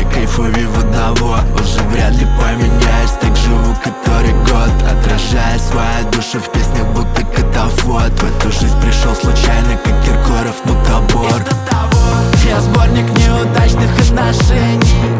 кайфовей водовод. Уже вряд ли поменяюсь, так живу который год, отражая свою душу в песнях, будто катафот. В эту жизнь пришел случайно, как Киркоров мутабор. Я сборник неудачных отношений,